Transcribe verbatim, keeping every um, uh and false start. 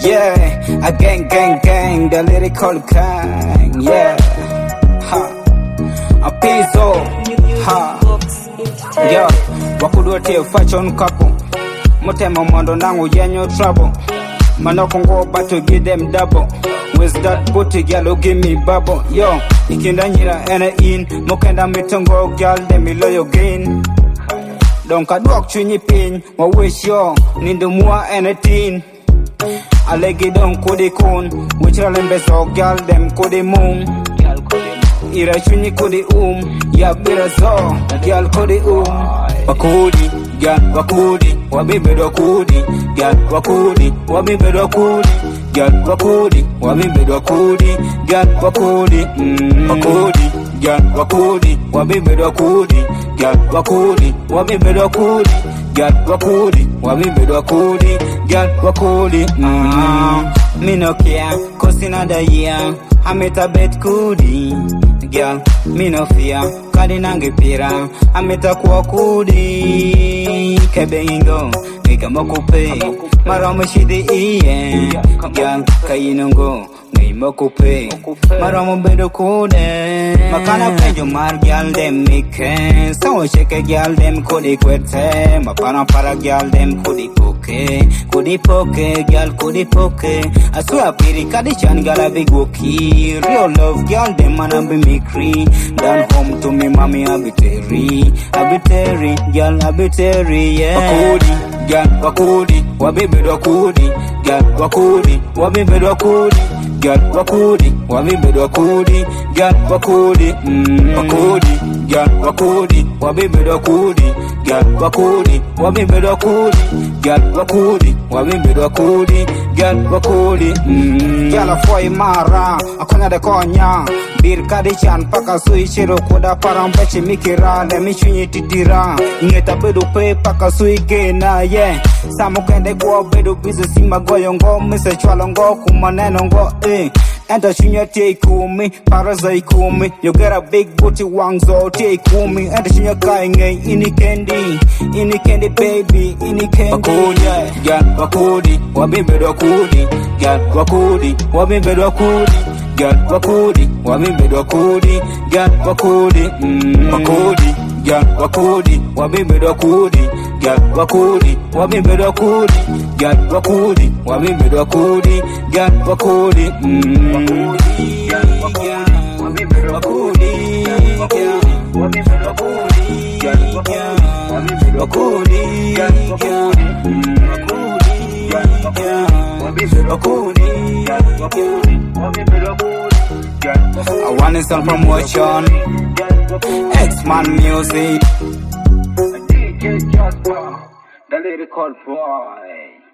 Yeah, a gang, gang, gang, the lyrical gang. Yeah, ha, a pizzo, ha. Yeah, wakuduatia fashion couple. Mutema mondo nangu yenyo trouble. Manoko go but to give them double. With that booty girl who give me bubble. Yo, ikinda nyira ene in. Mukenda mitongo girl dem loyo gain. Don't kadwok chunyi pin. Wa wish yo, nindu mua anything. Alegi don kudi kun. Which ralembe so girl dem kudi moon. Ira chunyi kudi um. Ya bira so, girl kudi um. Wakudi, girl wakudi. Wabimbe do kudi, girl wakudi. Wabimbe do kudi, girl wakudi. Wabimbe do kudi, girl wakudi. Mm. Wakudi, girl wakudi. Wabimbe do kudi, girl wakudi. Wabimbe do kudi, girl wakudi. Wabimbe do kudi, girl wakudi. Mm. Me no care, cause another year I met a bed kudi. Girl, me no fear, kadi nange pira. I met a kwa kudi. Kebe ingo, nika mokupe. Marama shidi iye. Girl, kayinongo, ngay mokupe. Marama bedo kude. Makana penjo mar girl dem mike. Sawo sheke girl dem kudi kwete. Mapana para girl dem kudi poke. Kudi poke, girl kudi poke. Asua piri kadi chan gala bigoki. Real love girl dem manambi mikri. Down home to me mommy abiteri. Abiteri, girl abiteri, yeah. Wakudi, girl wakudi. Wabimbe do kudi, girl wakudi. Wabimbe do kudi, girl wakudi. Wabimbe do kudi, girl wakudi. Mm. Wakudi, girl wakudi. Wabimbe do kudi, girl wakudi. Wabimbe do kudi, girl wakudi. Wabimbe do kudi, girl wakudi. Mm. Girl foi mara, akonya de konya. Bir kadichan paka sui shiro koda parampechi mikira le michunyi titira. Ingeta bedu pe paka sui gena, yeah. Samu kende kwa bedu bizo sima goyongo. Mise chwalongo kumanenongo, eh. Enter shunya take kumi, paraza ikumi. You get a big booty wangzo take kumi. Enter shunya kainge, ini candy. Ini candy baby, ini candy. Wakudi, girl wakudi. Wabimbe do kudi, girl wakudi. Wabimbe do kudi, girl wakudi. Wabimbe do kudi, girl wakudi. Mm. Wakudi, girl wakudi. Wabimbe do kudi, girl wakudi. Wabimbe do kudi, girl wakudi. Wabimbe do kudi, girl wakudi. Mm. Wakudi, girl wakudi. Wabimbe do kudi, girl wabimbe do kudi, girl wakudi. Wakudi, girl wakudi. Wakudi, girl wakudi. Wabimbe do kudi, girl wakudi. Wabimbe do kudi. I want some promotion. X-Man music. D J Jasper, the lyrical boy.